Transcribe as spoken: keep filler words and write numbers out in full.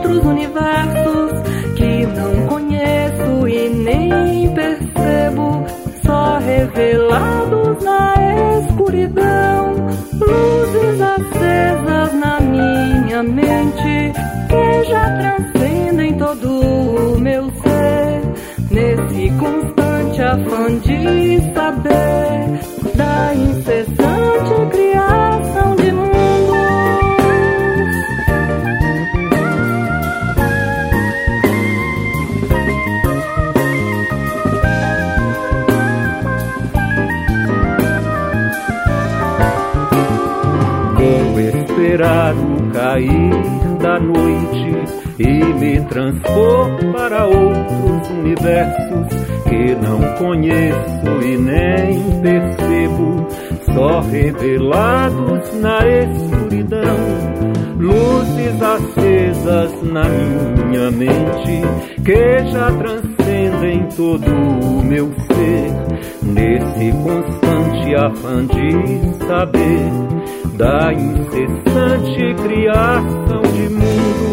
outros universos que não conheço e nem percebo, só revelados na escuridão, luzes acesas na minha mente que já transcendem todo o meu ser, nesse constante afã de saber da incessante criação de mundos. Vou esperar o cair da noite e me transpor para outros universos que não conheço e nem percebo, só revelados na escuridão, luzes acesas na minha mente que já transcendem todo o meu ser, nesse constante afã de saber da incessante criação de mundo.